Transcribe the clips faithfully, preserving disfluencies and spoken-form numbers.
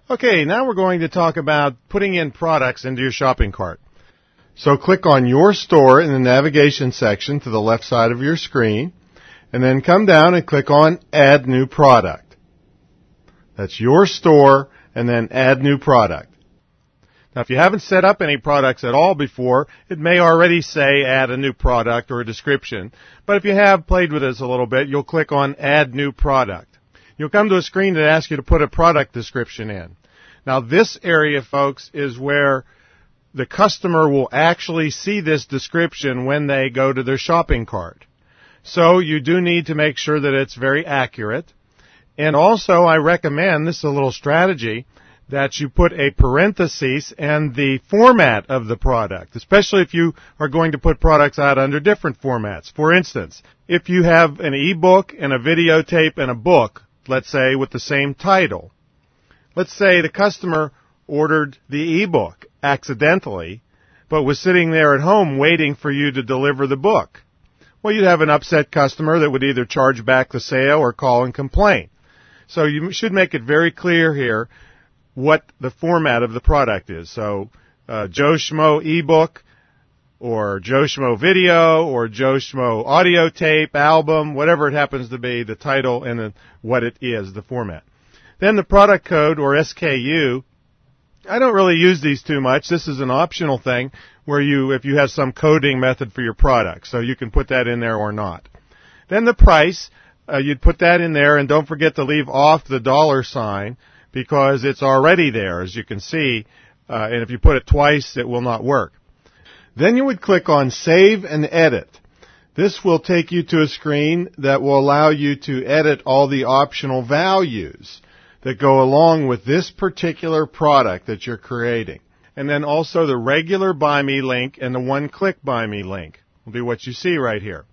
Okay, now we're going to talk about putting in products into your shopping cart. So click on Your Store in the navigation section to the left side of your screen, and then come down and click on Add New Product. That's Your Store, and then Add New Product. Now, if you haven't set up any products at all before, it may already say Add a New Product or a description. But if you have played with this a little bit, you'll click on Add New Product. You'll come to a screen that asks you to put a product description in. Now, this area, folks, is where the customer will actually see this description when they go to their shopping cart. So you do need to make sure that it's very accurate. And also, I recommend, this is a little strategy, that you put a parenthesis and the format of the product, especially if you are going to put products out under different formats. For instance, if you have an e-book and a videotape and a book, let's say, with the same title. Let's say the customer ordered the e-book accidentally, but was sitting there at home waiting for you to deliver the book. Well, you'd have an upset customer that would either charge back the sale or call and complain. So you should make it very clear here what the format of the product is. So uh, Joe Schmo e-book, or Joe Schmo video, or Joe Schmo audio tape, album, whatever it happens to be, the title and the, what it is, the format. Then the product code, or S K U, I don't really use these too much. This is an optional thing where you, if you have some coding method for your product, so you can put that in there or not. Then the price, uh, you'd put that in there, and don't forget to leave off the dollar sign because it's already there, as you can see, uh, and if you put it twice, it will not work. Then you would click on Save and Edit. This will take you to a screen that will allow you to edit all the optional values that go along with this particular product that you're creating. And then also the regular Buy Me link and the one-click Buy Me link will be what you see right here.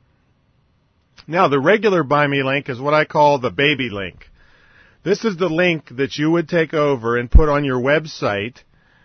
Now, the regular Buy Me link is what I call the baby link. This is the link that you would take over and put on your website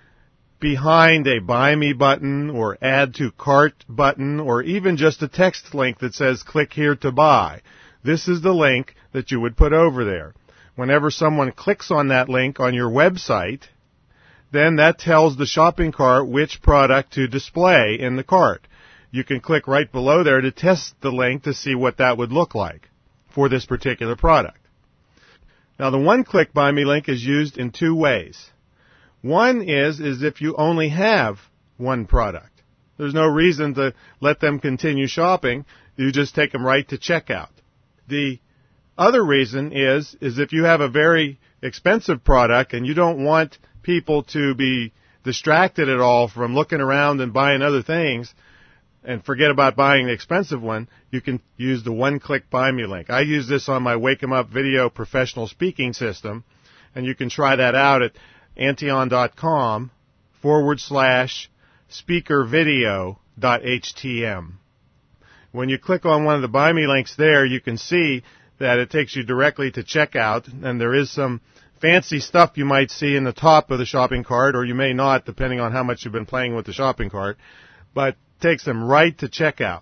behind a Buy Me button or Add to Cart button, or even just a text link that says click here to buy. This is the link that you would put over there. Whenever someone clicks on that link on your website, then that tells the shopping cart which product to display in the cart. You can click right below there to test the link to see what that would look like for this particular product. Now, the one-click Buy Me link is used in two ways. One is, is if you only have one product. There's no reason to let them continue shopping. You just take them right to checkout. The other reason is, is if you have a very expensive product and you don't want people to be distracted at all from looking around and buying other things and forget about buying the expensive one, you can use the one-click Buy Me link. I use this on my Wake 'em Up Video Professional Speaking System, and you can try that out at Antion.com forward slash speaker video dot htm. When you click on one of the Buy Me links there, you can see that it takes you directly to checkout, and there is some fancy stuff you might see in the top of the shopping cart, or you may not, depending on how much you've been playing with the shopping cart, but takes them right to checkout.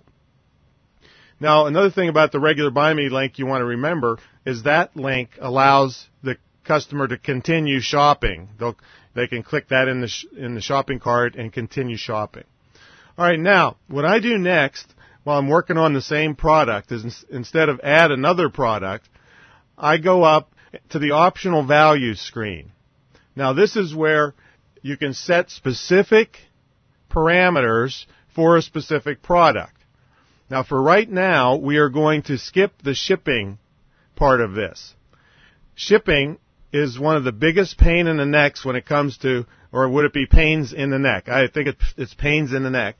Now, another thing about the regular Buy Me link you want to remember is that link allows the customer to continue shopping. They'll, they can click that in the sh- in the shopping cart and continue shopping. All right, now, what I do next while I'm working on the same product is ins- instead of add another product, I go up to the optional values screen. Now, this is where you can set specific parameters for a specific product. Now, for right now, we are going to skip the shipping part of this. Shipping is one of the biggest pain in the necks when it comes to, or would it be pains in the neck? I think it's, it's pains in the neck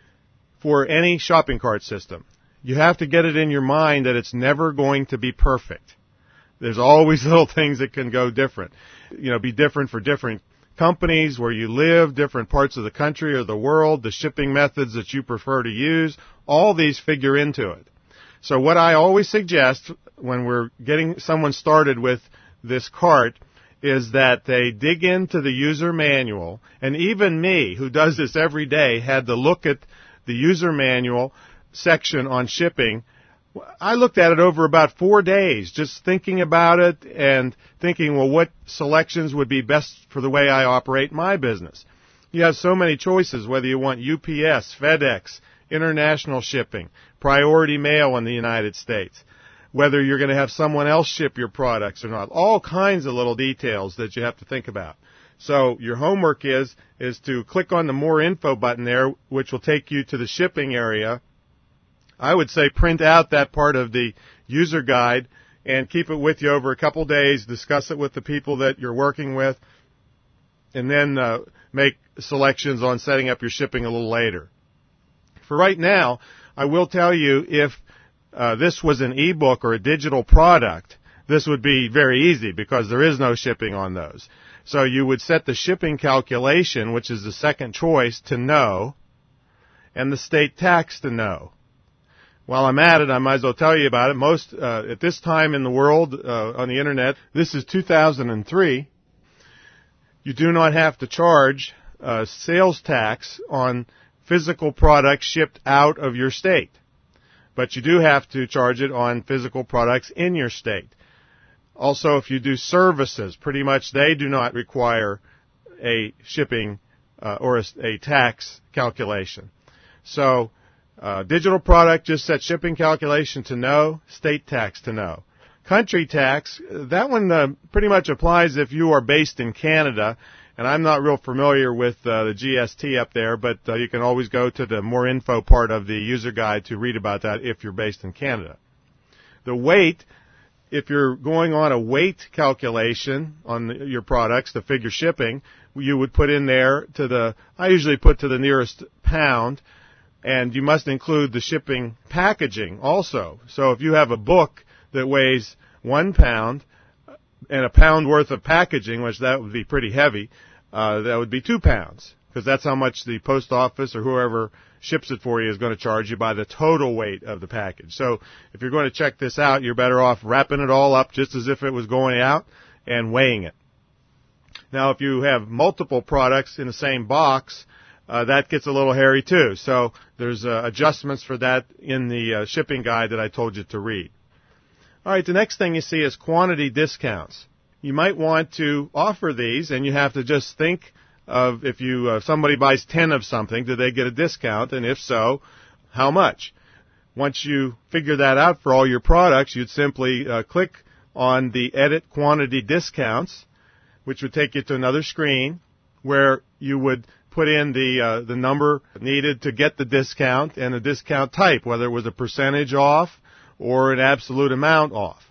for any shopping cart system. You have to get it in your mind that it's never going to be perfect. There's always little things that can go different. You know, be different for different companies, where you live, different parts of the country or the world, the shipping methods that you prefer to use, all these figure into it. So what I always suggest when we're getting someone started with this cart is that they dig into the user manual, and even me, who does this every day, had to look at the user manual section on shipping I looked at it over about four days, just thinking about it and thinking, well, what selections would be best for the way I operate my business. You have so many choices, whether you want U P S, FedEx, international shipping, priority mail in the United States, whether you're going to have someone else ship your products or not, all kinds of little details that you have to think about. So your homework is, is to click on the More Info button there, which will take you to the shipping area. I would say print out that part of the user guide and keep it with you over a couple days, discuss it with the people that you're working with, and then uh, make selections on setting up your shipping a little later. For right now, I will tell you if uh, this was an ebook or a digital product, this would be very easy because there is no shipping on those. So you would set the shipping calculation, which is the second choice, to no, and the state tax to no. While I'm at it, I might as well tell you about it. Most, uh, at this time in the world, uh, on the internet, this is two thousand three, you do not have to charge uh, sales tax on physical products shipped out of your state. But you do have to charge it on physical products in your state. Also, if you do services, pretty much they do not require a shipping uh, or a, a tax calculation. So, Uh, digital product, just set shipping calculation to no, state tax to no. Country tax, that one uh, pretty much applies if you are based in Canada, and I'm not real familiar with uh, the G S T up there, but uh, you can always go to the More Info part of the user guide to read about that if you're based in Canada. The weight, if you're going on a weight calculation on the, your products to figure shipping, you would put in there to the, I usually put to the nearest pound. And you must include the shipping packaging also. So if you have a book that weighs one pound and a pound worth of packaging, which that would be pretty heavy, uh, that would be two pounds. Because that's how much the post office or whoever ships it for you is going to charge you by the total weight of the package. So if you're going to check this out, you're better off wrapping it all up just as if it was going out and weighing it. Now, if you have multiple products in the same box, Uh, that gets a little hairy too. So there's uh, adjustments for that in the uh, shipping guide that I told you to read. All right, the next thing you see is quantity discounts. You might want to offer these, and you have to just think of if you uh, somebody buys ten of something, do they get a discount? And if so, how much? Once you figure that out for all your products, you'd simply uh, click on the Edit Quantity Discounts, which would take you to another screen where you would put in the uh, the number needed to get the discount and the discount type, whether it was a percentage off or an absolute amount off.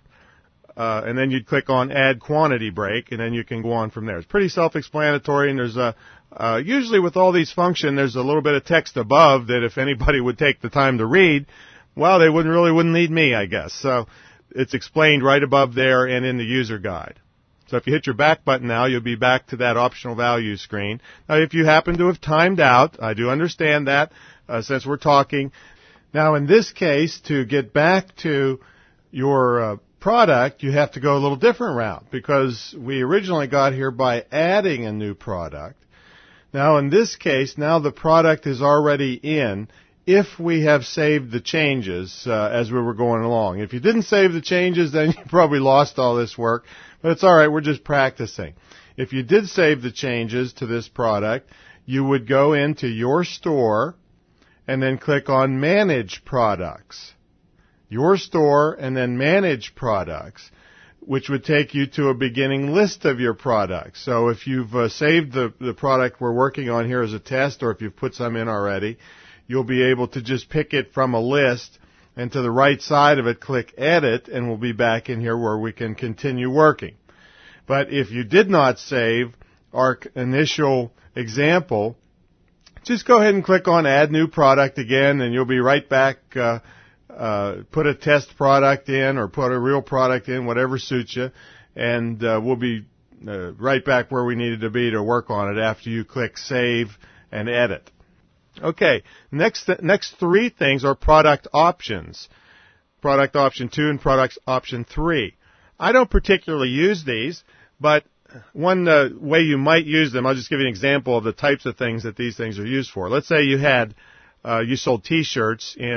Uh, and then you'd click on Add Quantity Break, and then you can go on from there. It's pretty self-explanatory, and there's a uh, usually with all these functions, there's a little bit of text above that if anybody would take the time to read, well, they wouldn't really wouldn't need me, I guess. So it's explained right above there and in the user guide. So if you hit your back button now, you'll be back to that optional values screen. Now, if you happen to have timed out, I do understand that uh, since we're talking. Now, in this case, to get back to your uh, product, you have to go a little different route because we originally got here by adding a new product. Now, in this case, now the product is already in if we have saved the changes uh, as we were going along. If you didn't save the changes, then you probably lost all this work. But it's all right. We're just practicing. If you did save the changes to this product, you would go into your store and then click on Manage Products. Your store and then Manage Products, which would take you to a beginning list of your products. So if you've uh, saved the, the product we're working on here as a test, or if you've put some in already, you'll be able to just pick it from a list, and to the right side of it, click Edit, and we'll be back in here where we can continue working. But if you did not save our initial example, just go ahead and click on Add New Product again, and you'll be right back. Uh, uh, put a test product in or put a real product in, whatever suits you, and uh, we'll be uh, right back where we needed to be to work on it after you click Save and Edit. Okay, next th- next three things are product options. Product option two and product option three. I don't particularly use these, but one uh, way you might use them, I'll just give you an example of the types of things that these things are used for. Let's say you had, uh, you sold T-shirts in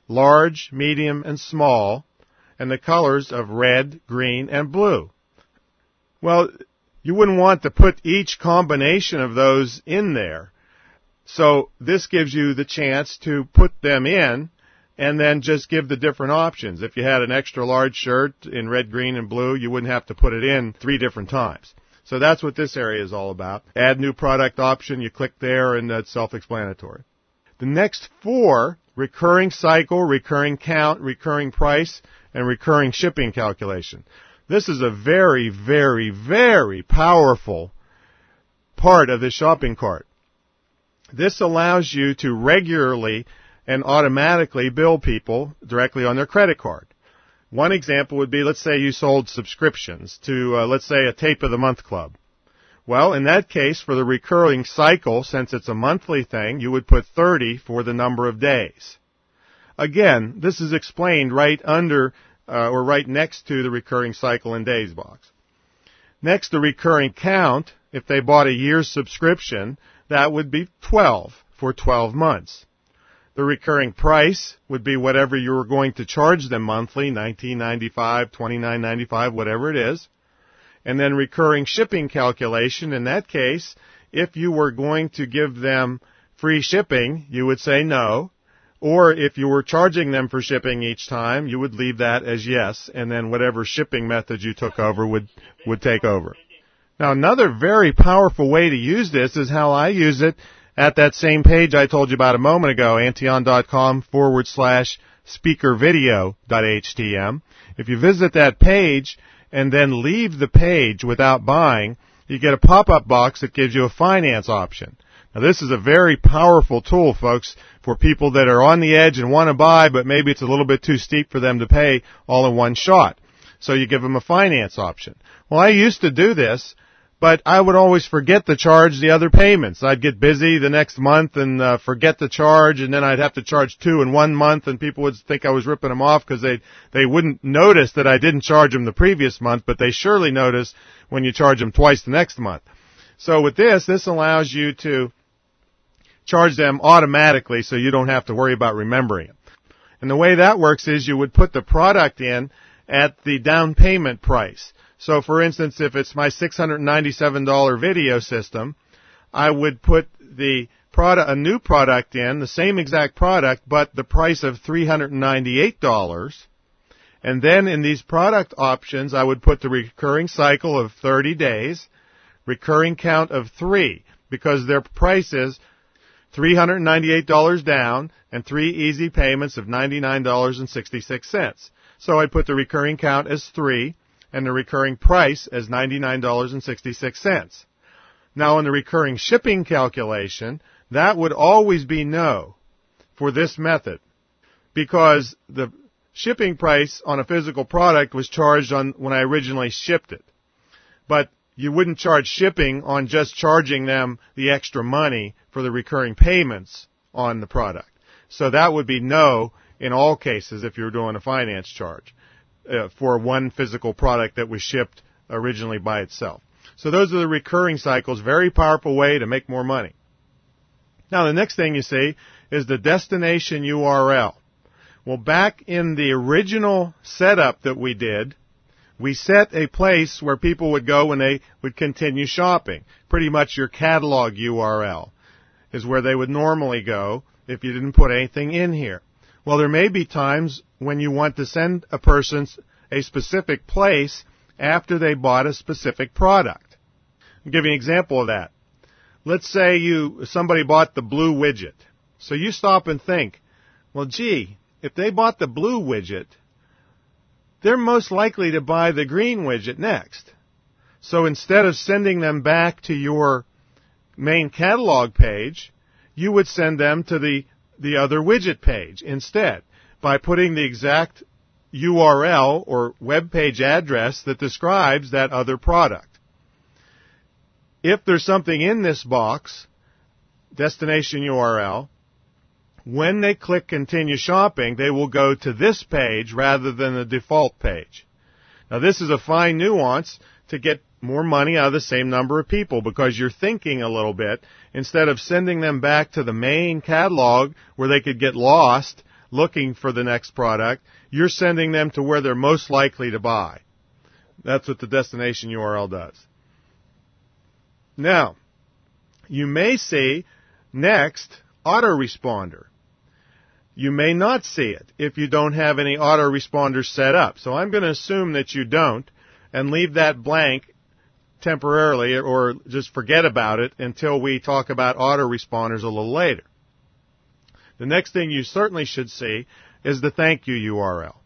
large, medium, and small, and the colors of red, green, and blue. Well, you wouldn't want to put each combination of those in there. So this gives you the chance to put them in and then just give the different options. If you had an extra large shirt in red, green, and blue, you wouldn't have to put it in three different times. So that's what this area is all about. Add new product option, you click there, and that's self-explanatory. The next four, recurring cycle, recurring count, recurring price, and recurring shipping calculation. This is a very, very, very powerful part of the shopping cart. This allows you to regularly and automatically bill people directly on their credit card. One example would be, let's say you sold subscriptions to, uh, let's say, a Tape of the Month Club. Well, in that case, for the recurring cycle, since it's a monthly thing, you would put thirty for the number of days. Again, this is explained right under uh, or right next to the recurring cycle and days box. Next, the recurring count. If they bought a year's subscription, that would be twelve for twelve months. The recurring price would be whatever you were going to charge them monthly, nineteen ninety-five, twenty-nine ninety-five, whatever it is. And then recurring shipping calculation, in that case, if you were going to give them free shipping, you would say no. Or if you were charging them for shipping each time, you would leave that as yes, and then whatever shipping method you took over would, would take over. Now, another very powerful way to use this is how I use it at that same page I told you about a moment ago, antion.com forward slash speakervideo.htm. If you visit that page and then leave the page without buying, you get a pop-up box that gives you a finance option. Now, this is a very powerful tool, folks, for people that are on the edge and want to buy, but maybe it's a little bit too steep for them to pay all in one shot. So you give them a finance option. Well, I used to do this, but I would always forget to charge the other payments. I'd get busy the next month and uh, forget to charge, and then I'd have to charge two in one month, and people would think I was ripping them off because they they wouldn't notice that I didn't charge them the previous month, but they surely notice when you charge them twice the next month. So with this, this allows you to charge them automatically so you don't have to worry about remembering it. And the way that works is you would put the product in at the down payment price. So, for instance, if it's my six hundred ninety-seven dollars video system, I would put the product, a new product in, the same exact product, but the price of three hundred ninety-eight dollars. And then in these product options, I would put the recurring cycle of thirty days, recurring count of three, because their price is three hundred ninety-eight dollars down and three easy payments of ninety-nine dollars and sixty-six cents. So I'd put the recurring count as three and the recurring price as ninety-nine dollars and sixty-six cents. Now, in the recurring shipping calculation, that would always be no for this method, because the shipping price on a physical product was charged on when I originally shipped it. But you wouldn't charge shipping on just charging them the extra money for the recurring payments on the product. So that would be no in all cases if you're doing a finance charge uh, for one physical product that was shipped originally by itself. So those are the recurring cycles, very powerful way to make more money. Now the next thing you see is the destination U R L. Well, back in the original setup that we did, we set a place where people would go when they would continue shopping. Pretty much your catalog U R L is where they would normally go if you didn't put anything in here. Well, there may be times when you want to send a person a specific place after they bought a specific product. I'll give you an example of that. Let's say you somebody bought the blue widget. So you stop and think, well, gee, if they bought the blue widget, they're most likely to buy the green widget next. So instead of sending them back to your main catalog page, you would send them to the, the other widget page instead by putting the exact U R L or web page address that describes that other product. If there's something in this box, destination U R L, when they click Continue Shopping, they will go to this page rather than the default page. Now, this is a fine nuance to get more money out of the same number of people, because you're thinking a little bit. Instead of sending them back to the main catalog where they could get lost, looking for the next product. You're sending them to where they're most likely to buy. That's what the destination U R L does. Now, you may see next autoresponder. You may not see it if you don't have any autoresponders set up. So I'm going to assume that you don't and leave that blank temporarily or just forget about it until we talk about autoresponders a little later. The next thing you certainly should see is the thank you U R L.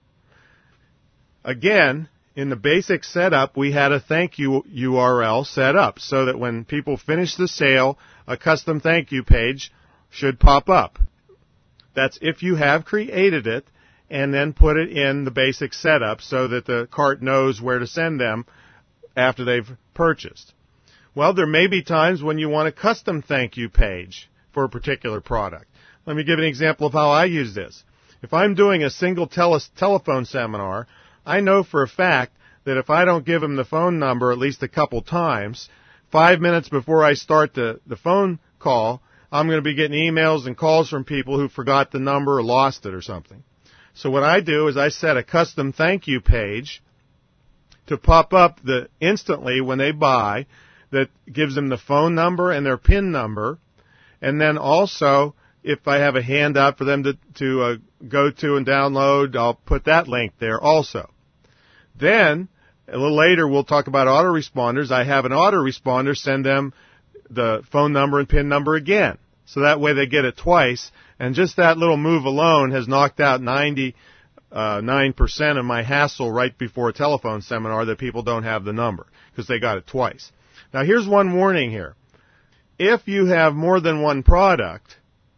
Again, in the basic setup, we had a thank you U R L set up so that when people finish the sale, a custom thank you page should pop up. That's if you have created it and then put it in the basic setup so that the cart knows where to send them after they've purchased. Well, there may be times when you want a custom thank you page for a particular product. Let me give an example of how I use this. If I'm doing a single tele- telephone seminar, I know for a fact that if I don't give them the phone number at least a couple times, five minutes before I start the, the phone call, I'm going to be getting emails and calls from people who forgot the number or lost it or something. So what I do is I set a custom thank you page to pop up the instantly when they buy that gives them the phone number and their PIN number, and then also if I have a handout for them to, to uh, go to and download, I'll put that link there also. Then, a little later, we'll talk about autoresponders. I have an autoresponder send them the phone number and PIN number again. So that way they get it twice. And just that little move alone has knocked out ninety-nine percent of my hassle right before a telephone seminar that people don't have the number because they got it twice. Now, here's one warning here. If you have more than one product,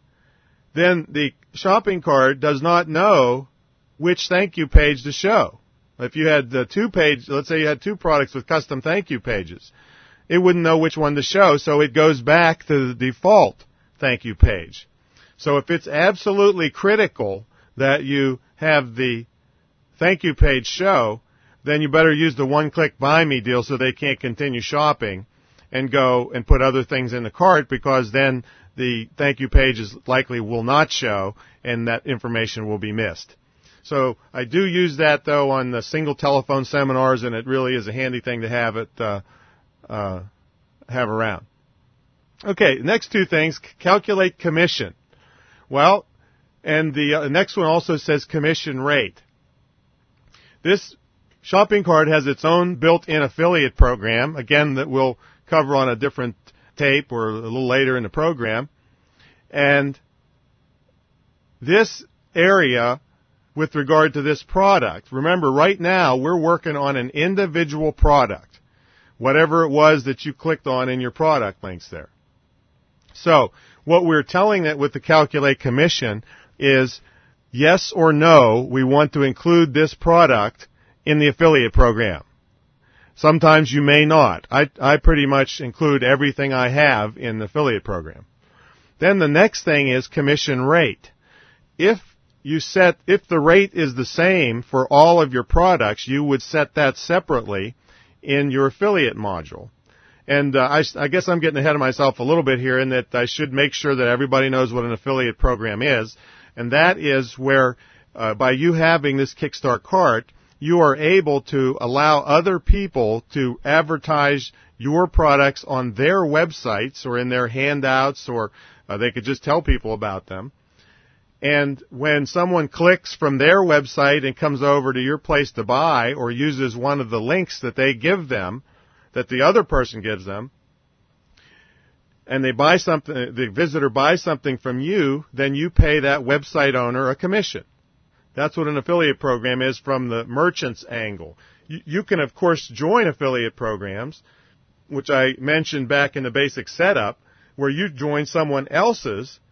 then the shopping cart does not know which thank you page to show. If you had the two page, let's say you had two products with custom thank you pages, it wouldn't know which one to show, so it goes back to the default thank you page. So if it's absolutely critical that you have the thank you page show, then you better use the one-click buy me deal so they can't continue shopping and go and put other things in the cart, because then the thank you pages likely will not show and that information will be missed. So I do use that, though, on the single telephone seminars, and it really is a handy thing to have it uh, uh, have around. Okay, next two things, calculate commission. Well, and the uh, next one also says commission rate. This shopping cart has its own built-in affiliate program, again, that we'll cover on a different tape or a little later in the program. And this area, with regard to this product, remember, right now we're working on an individual product, whatever it was that you clicked on in your product links there. So what we're telling it with the calculate commission is yes or no, we want to include this product in the affiliate program. Sometimes you may not. I, I pretty much include everything I have in the affiliate program. Then the next thing is commission rate. If you set, if the rate is the same for all of your products, you would set that separately in your affiliate module. And uh, I, I guess I'm getting ahead of myself a little bit here in that I should make sure that everybody knows what an affiliate program is. And that is where, uh, by you having this Kickstart cart, you are able to allow other people to advertise your products on their websites or in their handouts, or uh, they could just tell people about them. And when someone clicks from their website and comes over to your place to buy or uses one of the links that they give them, that the other person gives them, and they buy something, the visitor buys something from you, then you pay that website owner a commission. That's what an affiliate program is from the merchant's angle. You, you can, of course, join affiliate programs, which I mentioned back in the basic setup, where you join someone else's.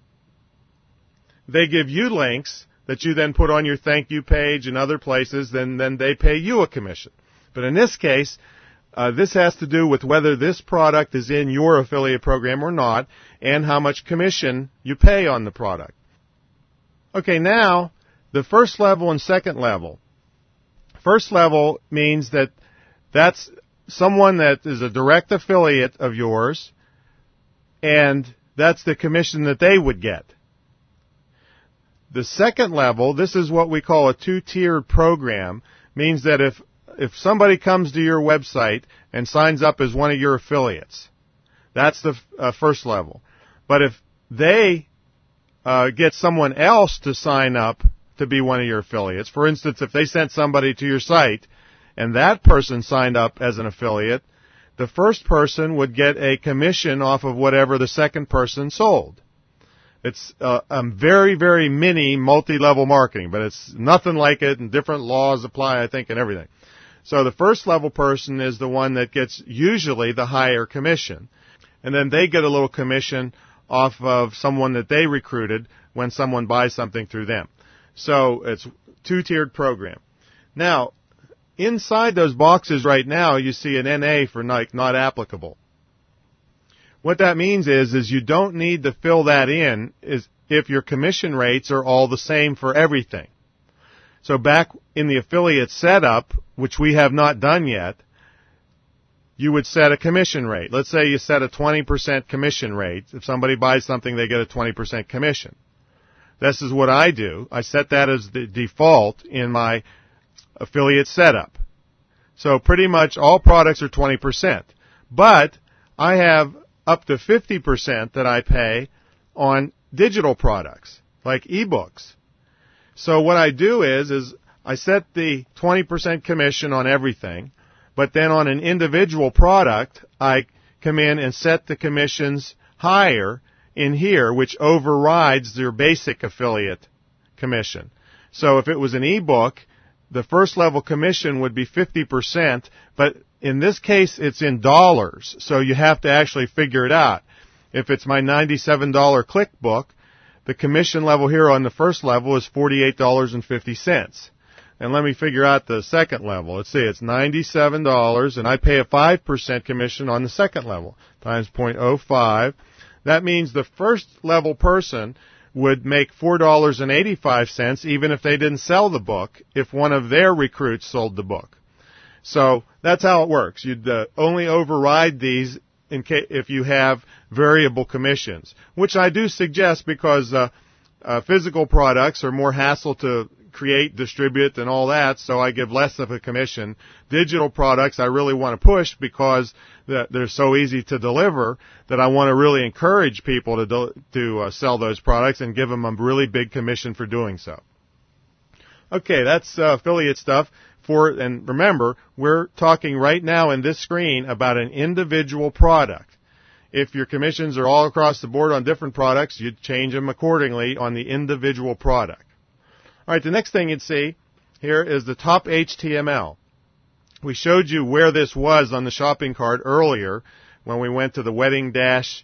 They give you links that you then put on your thank you page and other places, then, then they pay you a commission. But in this case, uh, this has to do with whether this product is in your affiliate program or not, and how much commission you pay on the product. Okay, now, the first level and second level. First level means that that's someone that is a direct affiliate of yours, and that's the commission that they would get. The second level, this is what we call a two-tiered program, means that if if somebody comes to your website and signs up as one of your affiliates, that's the uh, first level. But if they uh, get someone else to sign up to be one of your affiliates, for instance, if they sent somebody to your site and that person signed up as an affiliate, the first person would get a commission off of whatever the second person sold. It's uh, a very, very mini multi-level marketing, but it's nothing like it, and different laws apply, I think, and everything. So the first level person is the one that gets usually the higher commission, and then they get a little commission off of someone that they recruited when someone buys something through them. So it's two-tiered program. Now, inside those boxes right now, you see an N A for not, not applicable. What that means is, is you don't need to fill that in is if your commission rates are all the same for everything. So back in the affiliate setup, which we have not done yet, you would set a commission rate. Let's say you set a twenty percent commission rate. If somebody buys something, they get a twenty percent commission. This is what I do. I set that as the default in my affiliate setup. So pretty much all products are twenty percent. But I have up to fifty percent that I pay on digital products, like ebooks. So what I do is, is I set the twenty percent commission on everything, but then on an individual product, I come in and set the commissions higher in here, which overrides their basic affiliate commission. So if it was an ebook, the first level commission would be fifty percent, but in this case, it's in dollars, so you have to actually figure it out. If it's my ninety-seven dollars click book, the commission level here on the first level is forty-eight dollars and fifty cents. And let me figure out the second level. Let's see, it's ninety-seven dollars, and I pay a five percent commission on the second level, times zero point zero five. That means the first level person would make four dollars and eighty-five cents even if they didn't sell the book, if one of their recruits sold the book. So that's how it works. You'd uh, only override these in case if you have variable commissions, which I do suggest because uh, uh, physical products are more hassle to create, distribute, and all that, so I give less of a commission. Digital products I really want to push because they're so easy to deliver that I want to really encourage people to do, to uh, sell those products and give them a really big commission for doing so. Okay, that's uh, affiliate stuff. For, and remember, we're talking right now in this screen about an individual product. If your commissions are all across the board on different products, you'd change them accordingly on the individual product. All right, the next thing you'd see here is the top H T M L. We showed you where this was on the shopping cart earlier when we went to the wedding dash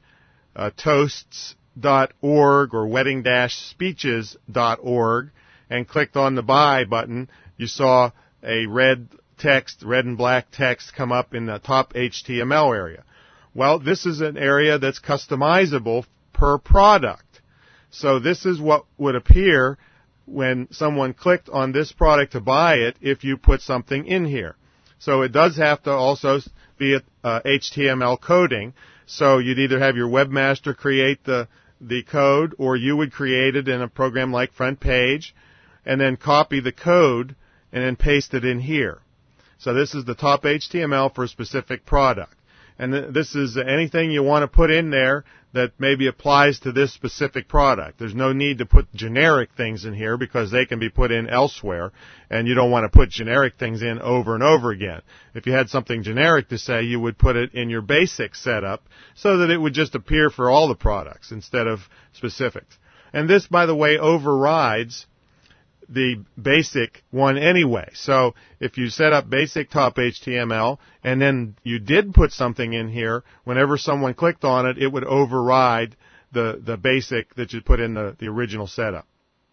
toasts dot org or wedding dash speeches dot org and clicked on the buy button. You saw a red text, red and black text come up in the top H T M L area. Well, this is an area that's customizable per product. So this is what would appear when someone clicked on this product to buy it if you put something in here. So it does have to also be uh, H T M L coding. So you'd either have your webmaster create the, the code, or you would create it in a program like Front Page and then copy the code and then paste it in here. So this is the top H T M L for a specific product. And th- this is anything you want to put in there that maybe applies to this specific product. There's no need to put generic things in here because they can be put in elsewhere, and you don't want to put generic things in over and over again. If you had something generic to say, you would put it in your basic setup so that it would just appear for all the products instead of specifics. And this, by the way, overrides the basic one anyway. So if you set up basic top H T M L and then you did put something in here, whenever someone clicked on it, it would override the, the basic that you put in the, the original setup.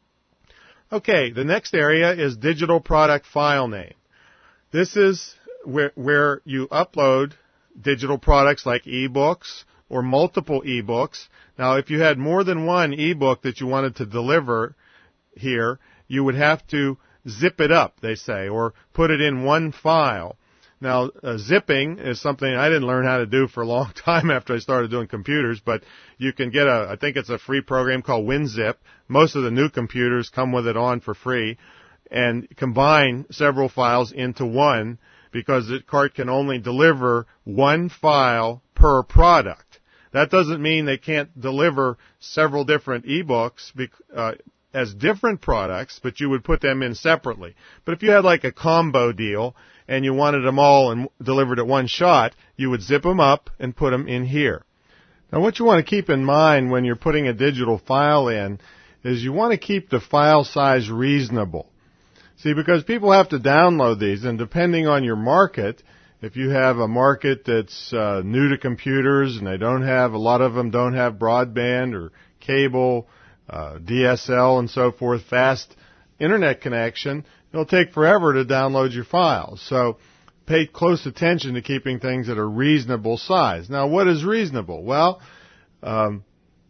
Okay, the next area is digital product file name. This is where, where you upload digital products like ebooks or multiple ebooks. Now, if you had more than one ebook that you wanted to deliver here, you would have to zip it up, they say, or put it in one file. Now, uh, zipping is something I didn't learn how to do for a long time after I started doing computers, but you can get a, I think it's a free program called WinZip. Most of the new computers come with it on for free, and combine several files into one, because the cart can only deliver one file per product. That doesn't mean they can't deliver several different ebooks uh, as different products, but you would put them in separately. But if you had like a combo deal and you wanted them all and delivered at one shot, you would zip them up and put them in here. Now, what you want to keep in mind when you're putting a digital file in is you want to keep the file size reasonable. See, because people have to download these, and depending on your market, if you have a market that's uh, new to computers and they don't have, a lot of them don't have broadband or cable, uh, D S L and so forth, fast internet connection, it'll take forever to download your files. So pay close attention to keeping things at a reasonable size. Now, what is reasonable? Well, um,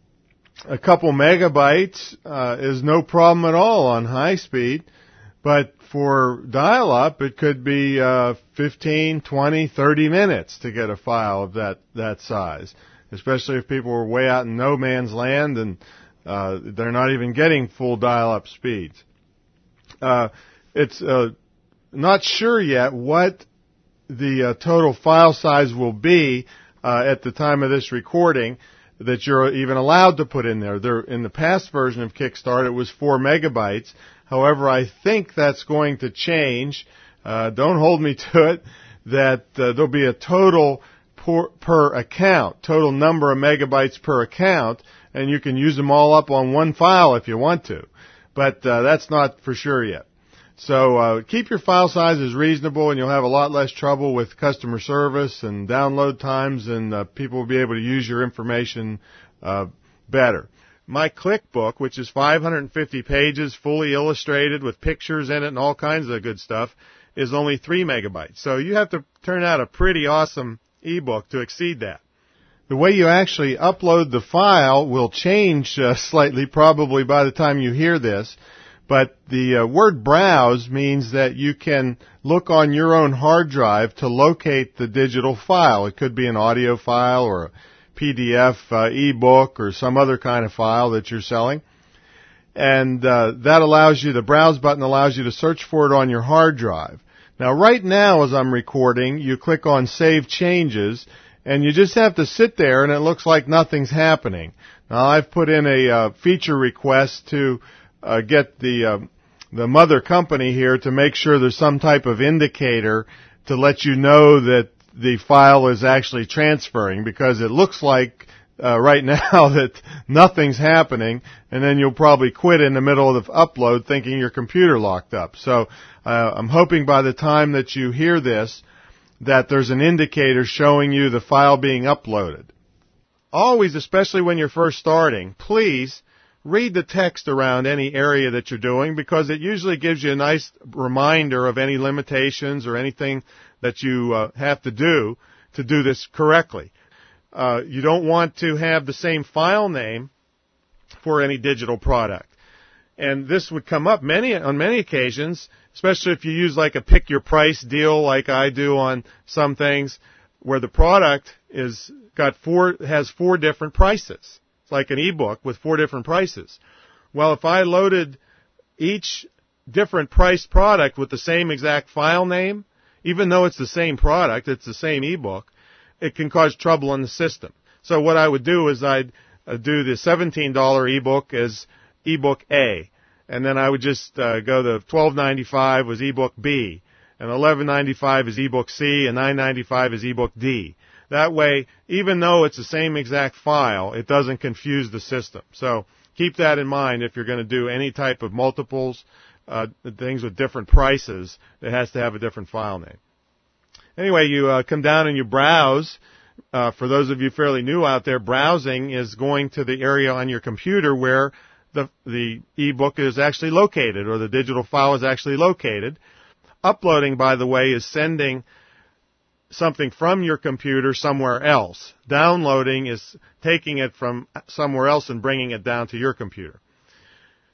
a couple megabytes uh, is no problem at all on high speed. But for dial-up, it could be uh, fifteen, twenty, thirty minutes to get a file of that, that size, especially if people are way out in no man's land and uh, they're not even getting full dial-up speeds. Uh, it's uh, not sure yet what the uh, total file size will be uh, at the time of this recording that you're even allowed to put in there. There, in the past version of Kickstart, it was four megabytes. However, I think that's going to change. Uh, don't hold me to it. That uh, there'll be a total per, per account, total number of megabytes per account, and you can use them all up on one file if you want to. But uh, that's not for sure yet. So uh, keep your file sizes reasonable, and you'll have a lot less trouble with customer service and download times, and uh, people will be able to use your information uh, better. My ClickBook, which is five hundred fifty pages, fully illustrated with pictures in it and all kinds of good stuff, is only three megabytes. So you have to turn out a pretty awesome ebook to exceed that. The way you actually upload the file will change uh, slightly probably by the time you hear this, but the uh, word browse means that you can look on your own hard drive to locate the digital file. It could be an audio file or a P D F uh, ebook or some other kind of file that you're selling. And uh, that allows you, the browse button allows you to search for it on your hard drive. Now, right now, as I'm recording, you click on Save Changes, and you just have to sit there, and it looks like nothing's happening. Now, I've put in a uh, feature request to uh, get the uh, the mother company here to make sure there's some type of indicator to let you know that the file is actually transferring, because it looks like uh, right now that nothing's happening, and then you'll probably quit in the middle of the upload thinking your computer locked up. So uh, I'm hoping by the time that you hear this that there's an indicator showing you the file being uploaded. Always, especially when you're first starting, please read the text around any area that you're doing, because it usually gives you a nice reminder of any limitations or anything that you uh, have to do to do this correctly. Uh, you don't want to have the same file name for any digital product. And this would come up many on many occasions, especially if you use like a pick your price deal like I do on some things, where the product is got four has four different prices. It's like an ebook with four different prices. Well, if I loaded each different priced product with the same exact file name, even though it's the same product, it's the same ebook, it can cause trouble in the system. So what I would do is I'd uh, do the seventeen dollar ebook as ebook A, and then I would just uh, go to twelve ninety-five was ebook B, and eleven ninety-five is ebook C, and nine ninety-five is ebook D. That way, even though it's the same exact file, it doesn't confuse the system. So keep that in mind if you're going to do any type of multiples, uh, things with different prices. It has to have a different file name. Anyway, you uh, come down and you browse. Uh, for those of you fairly new out there, browsing is going to the area on your computer where the the ebook is actually located, or the digital file is actually located. Uploading, by the way, is sending something from your computer somewhere else. Downloading is taking it from somewhere else and bringing it down to your computer.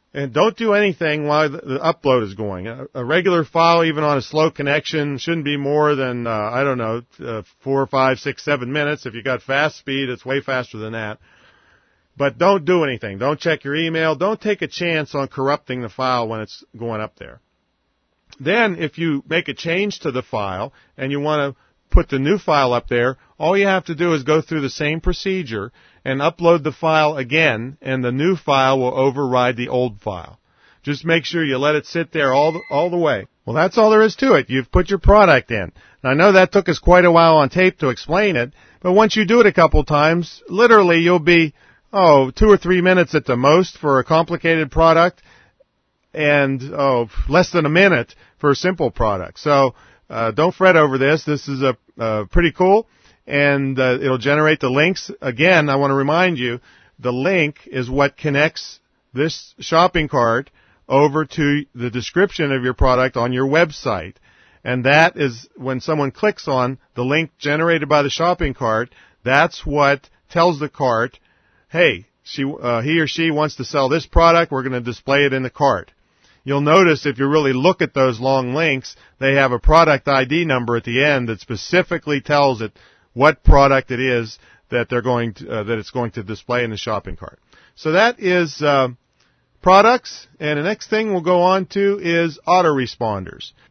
And don't do anything while the, the upload is going. A, a regular file, even on a slow connection, shouldn't be more than, uh, I don't know, uh, four, five, six, seven minutes. If you got fast speed, it's way faster than that. But don't do anything. Don't check your email. Don't take a chance on corrupting the file when it's going up there. Then, if you make a change to the file and you want to put the new file up there, all you have to do is go through the same procedure and upload the file again, and the new file will override the old file. Just make sure you let it sit there all the, all the way. Well, that's all there is to it. You've put your product in. And I know that took us quite a while on tape to explain it, but once you do it a couple times, literally you'll be, oh, two or three minutes at the most for a complicated product, and, oh, less than a minute for a simple product. So, uh, don't fret over this. This is a, uh, pretty cool. And uh, it'll generate the links. Again, I want to remind you, the link is what connects this shopping cart over to the description of your product on your website. And that is when someone clicks on the link generated by the shopping cart, that's what tells the cart, hey, she, uh, he or she wants to sell this product, we're going to display it in the cart. You'll notice if you really look at those long links, they have a product I D number at the end that specifically tells it what product it is that they're going to, uh, that it's going to display in the shopping cart. So that is uh, products, and the next thing we'll go on to is autoresponders.